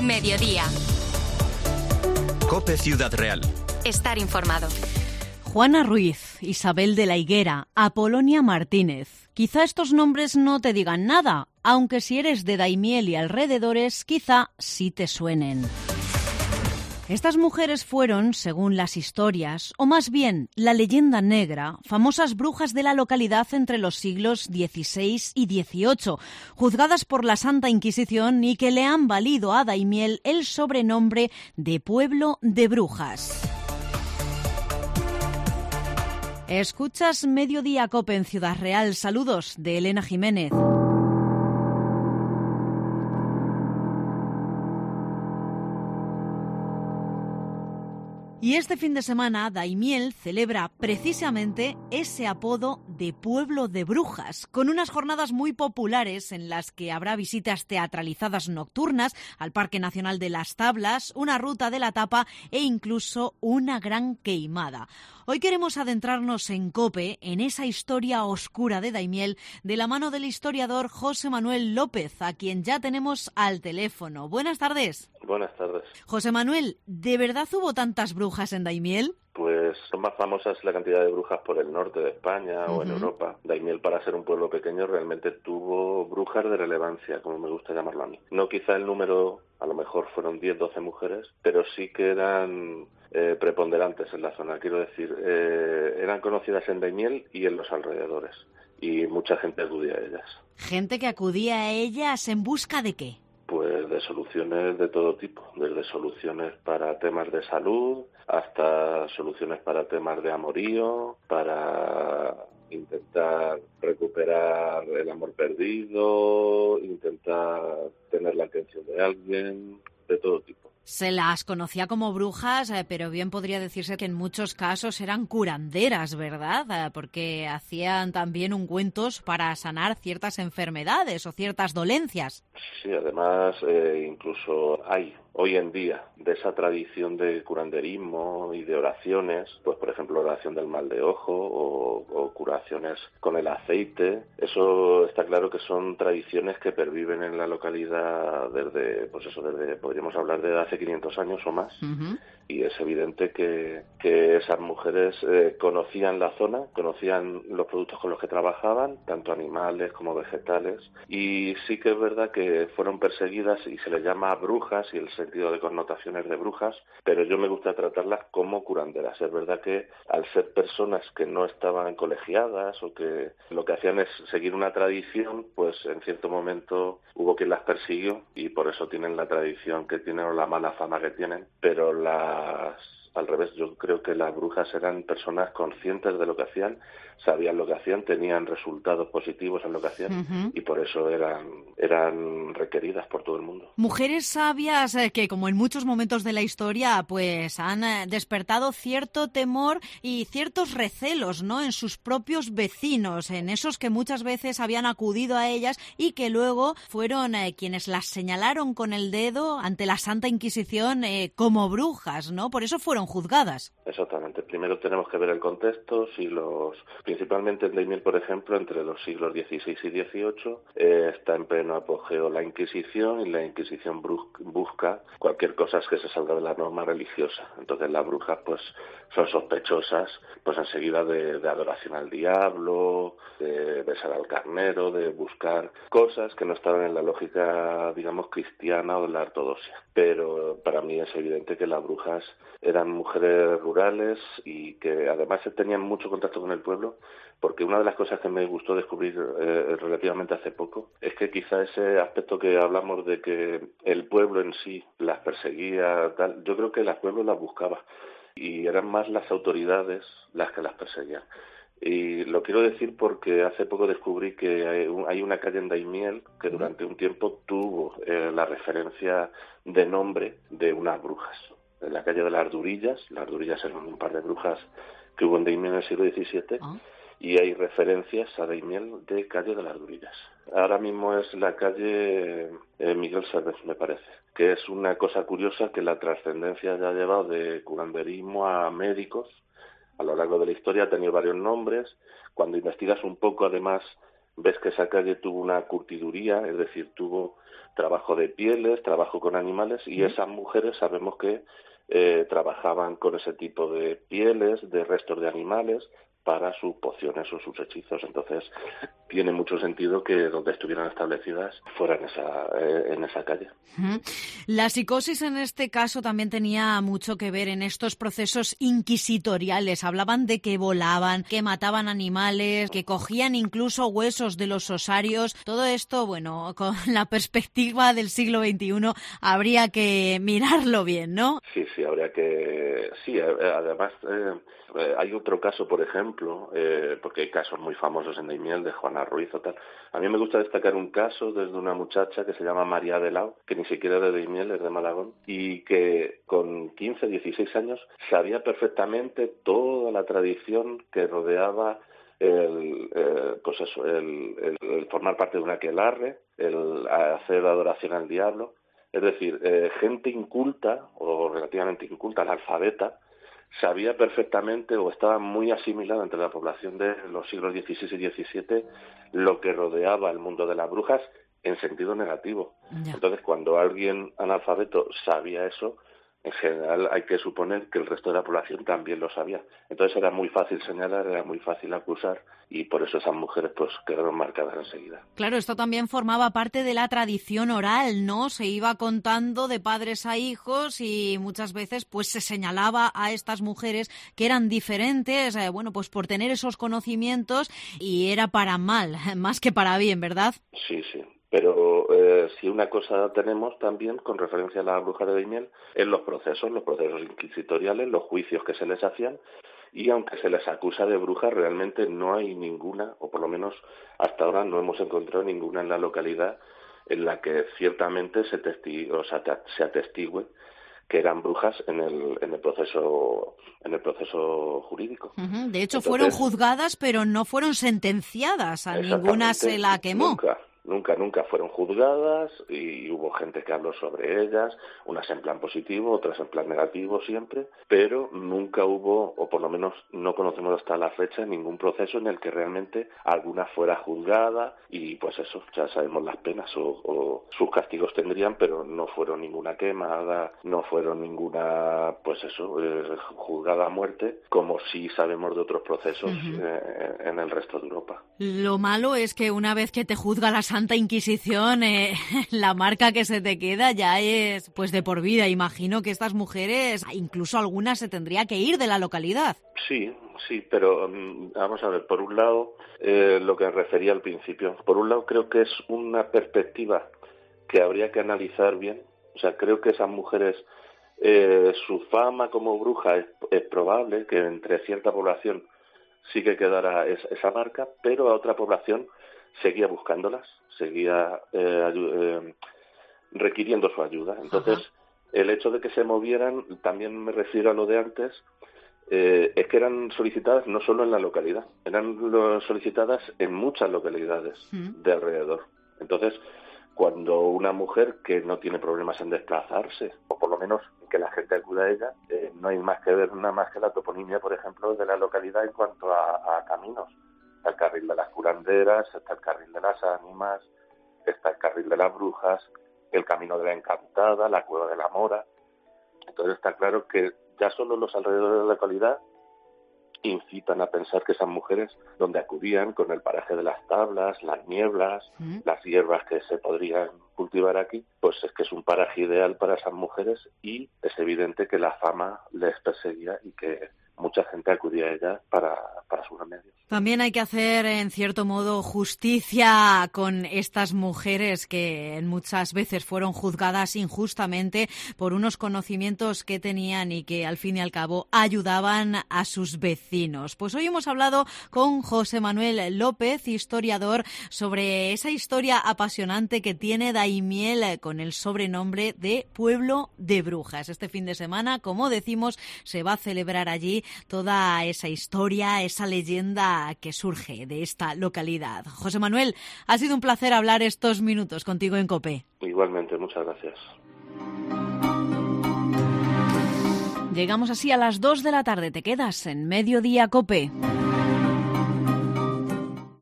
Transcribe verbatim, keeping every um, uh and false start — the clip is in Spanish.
Mediodía. COPE Ciudad Real. Estar informado. Juana Ruiz, Isabel de la Higuera, Apolonia Martínez. Quizá estos nombres no te digan nada, aunque si eres de Daimiel y alrededores, quizá sí te suenen. Estas mujeres fueron, según las historias, o más bien la leyenda negra, famosas brujas de la localidad entre los siglos dieciséis y dieciocho, juzgadas por la Santa Inquisición y que le han valido a Daimiel el sobrenombre de Pueblo de Brujas. Escuchas Mediodía COPE en Ciudad Real. Saludos de Elena Jiménez. Y este fin de semana, Daimiel celebra precisamente ese apodo de Pueblo de Brujas, con unas jornadas muy populares en las que habrá visitas teatralizadas nocturnas al Parque Nacional de las Tablas, una ruta de la tapa e incluso una gran queimada. Hoy queremos adentrarnos en COPE, en esa historia oscura de Daimiel, de la mano del historiador José Manuel López, a quien ya tenemos al teléfono. Buenas tardes. Buenas tardes. José Manuel, ¿de verdad hubo tantas brujas en Daimiel? Pues son más famosas la cantidad de brujas por el norte de España uh-huh. o en Europa. Daimiel, para ser un pueblo pequeño, realmente tuvo brujas de relevancia, como me gusta llamarlo a mí. No quizá el número, a lo mejor fueron diez, doce mujeres, pero sí que eran eh, preponderantes en la zona. Quiero decir, eh, eran conocidas en Daimiel y en los alrededores. Y mucha gente acudía a ellas. ¿Gente que acudía a ellas en busca de qué? Pues de soluciones de todo tipo, desde soluciones para temas de salud hasta soluciones para temas de amorío, para intentar recuperar el amor perdido, intentar tener la atención de alguien, de todo tipo. Se las conocía como brujas, eh, pero bien podría decirse que en muchos casos eran curanderas, ¿verdad? Eh, porque hacían también ungüentos para sanar ciertas enfermedades o ciertas dolencias. Sí, además eh, incluso hay hoy en día de esa tradición de curanderismo y de oraciones, pues por ejemplo oración del mal de ojo o, o curaciones con el aceite. Eso está claro que son tradiciones que perviven en la localidad desde, pues eso, desde, podríamos hablar de hace quinientos años o más. Uh-huh. Y es evidente que, que esas mujeres eh, conocían la zona, conocían los productos con los que trabajaban, tanto animales como vegetales, y sí que es verdad que fueron perseguidas y se les llama brujas y el sentido de connotaciones de brujas, pero yo me gusta tratarlas como curanderas. Es verdad que al ser personas que no estaban colegiadas o que lo que hacían es seguir una tradición, pues en cierto momento hubo quien las persiguió y por eso tienen la tradición que tienen o la mala fama que tienen, pero la al revés, yo creo que las brujas eran personas conscientes de lo que hacían, sabían lo que hacían, tenían resultados positivos en lo que hacían uh-huh. y por eso eran, eran requeridas por todo el mundo. Mujeres sabias eh, que, como en muchos momentos de la historia, pues han eh, despertado cierto temor y ciertos recelos, ¿no?, en sus propios vecinos, en esos que muchas veces habían acudido a ellas y que luego fueron eh, quienes las señalaron con el dedo ante la Santa Inquisición eh, como brujas, ¿no? Por eso fueron juzgadas. Exactamente. Primero tenemos que ver el contexto, siglos, principalmente en Daimiel, por ejemplo, entre los siglos dieciséis y dieciocho, eh, está en pleno apogeo la Inquisición y la Inquisición brus- busca cualquier cosa que se salga de la norma religiosa. Entonces las brujas pues son sospechosas pues enseguida de, de adoración al diablo, de besar al carnero, de buscar cosas que no estaban en la lógica, digamos, cristiana o de la ortodoxia. Pero para mí es evidente que las brujas eran mujeres rurales y que además tenían mucho contacto con el pueblo, porque una de las cosas que me gustó descubrir eh, relativamente hace poco es que quizá ese aspecto que hablamos de que el pueblo en sí las perseguía, tal, yo creo que el pueblo las buscaba y eran más las autoridades las que las perseguían. Y lo quiero decir porque hace poco descubrí que hay una calle en Daimiel que durante un tiempo tuvo eh, la referencia de nombre de unas brujas. En la calle de las Ardurillas, las Ardurillas eran un par de brujas que hubo en Daimiel en el siglo diecisiete, ¿Ah? y hay referencias a Daimiel de calle de las Ardurillas. Ahora mismo es la calle eh, Miguel Servet, me parece, que es una cosa curiosa que la trascendencia ya ha llevado de curanderismo a médicos. A lo largo de la historia ha tenido varios nombres. Cuando investigas un poco, además, ves que esa calle tuvo una curtiduría, es decir, tuvo trabajo de pieles, trabajo con animales, y esas mujeres sabemos que eh, trabajaban con ese tipo de pieles, de restos de animales, para sus pociones o sus hechizos. Entonces tiene mucho sentido que donde estuvieran establecidas fuera en esa, eh, en esa calle. La psicosis en este caso también tenía mucho que ver en estos procesos inquisitoriales. Hablaban de que volaban, que mataban animales, que cogían incluso huesos de los osarios. Todo esto, bueno, con la perspectiva del siglo veintiuno habría que mirarlo bien, ¿no? Sí, sí, habría que... Sí, además eh, hay otro caso, por ejemplo, eh, porque hay casos muy famosos en Daimiel de Juana Ruiz o tal. A mí me gusta destacar un caso desde una muchacha que se llama María Adelao, que ni siquiera es de Daimiel, es de Malagón, y que con quince, dieciséis años sabía perfectamente toda la tradición que rodeaba el, eh, pues eso, el, el, el formar parte de un aquelarre, el hacer adoración al diablo. Es decir, eh, gente inculta o relativamente inculta, analfabeta, sabía perfectamente o estaba muy asimilada entre la población de los siglos dieciséis y diecisiete lo que rodeaba el mundo de las brujas en sentido negativo. Ya. Entonces, cuando alguien analfabeto sabía eso, en general hay que suponer que el resto de la población también lo sabía. Entonces era muy fácil señalar, era muy fácil acusar, y por eso esas mujeres pues quedaron marcadas enseguida. Claro, esto también formaba parte de la tradición oral, ¿no? Se iba contando de padres a hijos y muchas veces pues se señalaba a estas mujeres que eran diferentes, eh, bueno, pues por tener esos conocimientos, y era para mal, más que para bien, ¿verdad? Sí, sí. Pero eh, si una cosa tenemos también con referencia a la bruja de Daimiel es los procesos, los procesos inquisitoriales, los juicios que se les hacían, y aunque se les acusa de brujas, realmente no hay ninguna, o por lo menos hasta ahora no hemos encontrado ninguna en la localidad en la que ciertamente se, testi- o sea, se atestigue que eran brujas en el, en el proceso en el proceso jurídico. Uh-huh. De hecho, Entonces, fueron juzgadas, pero no fueron sentenciadas. A ninguna se la quemó. Nunca. Nunca, nunca fueron juzgadas, y hubo gente que habló sobre ellas, unas en plan positivo, otras en plan negativo siempre, pero nunca hubo, o por lo menos no conocemos hasta la fecha, ningún proceso en el que realmente alguna fuera juzgada, y pues eso, ya sabemos las penas o, o sus castigos tendrían, pero no fueron ninguna quemada, no fueron ninguna, pues eso, eh, juzgada a muerte, como sí sabemos de otros procesos uh-huh. eh, en el resto de Europa. Lo malo es que una vez que te juzga la Santa Inquisición, eh, la marca que se te queda ya es pues de por vida. Imagino que estas mujeres, incluso algunas, se tendría que ir de la localidad. Sí, sí, pero um, vamos a ver, por un lado, eh, lo que refería al principio, por un lado creo que es una perspectiva que habría que analizar bien. O sea, creo que esas mujeres, eh, su fama como bruja es, es probable que entre cierta población sí que quedara es, esa marca, pero a otra población seguía buscándolas, seguía eh, eh, requiriendo su ayuda. Entonces, Ajá. el hecho de que se movieran, también me refiero a lo de antes, eh, es que eran solicitadas no solo en la localidad, eran solicitadas en muchas localidades ¿Mm? de alrededor. Entonces, cuando una mujer que no tiene problemas en desplazarse, o por lo menos que la gente acuda a ella, eh, no hay más que ver nada más que la toponimia, por ejemplo, de la localidad en cuanto a, a caminos. Está el carril de las curanderas, está el carril de las ánimas, está el carril de las brujas, el camino de la Encantada, la cueva de la Mora. Entonces está claro que ya solo los alrededores de la localidad incitan a pensar que esas mujeres, donde acudían con el paraje de las tablas, las nieblas, ¿Mm? las hierbas que se podrían cultivar aquí, pues es que es un paraje ideal para esas mujeres, y es evidente que la fama les perseguía y que mucha gente acudía a ella para, para sus remedios. También hay que hacer, en cierto modo, justicia con estas mujeres que muchas veces fueron juzgadas injustamente por unos conocimientos que tenían y que, al fin y al cabo, ayudaban a sus vecinos. Pues hoy hemos hablado con José Manuel López, historiador, sobre esa historia apasionante que tiene Daimiel con el sobrenombre de Pueblo de Brujas. Este fin de semana, como decimos, se va a celebrar allí toda esa historia, esa leyenda que surge de esta localidad. José Manuel, ha sido un placer hablar estos minutos contigo en COPE. Igualmente, muchas gracias. Llegamos así a las dos de la tarde. Te quedas en Mediodía COPE.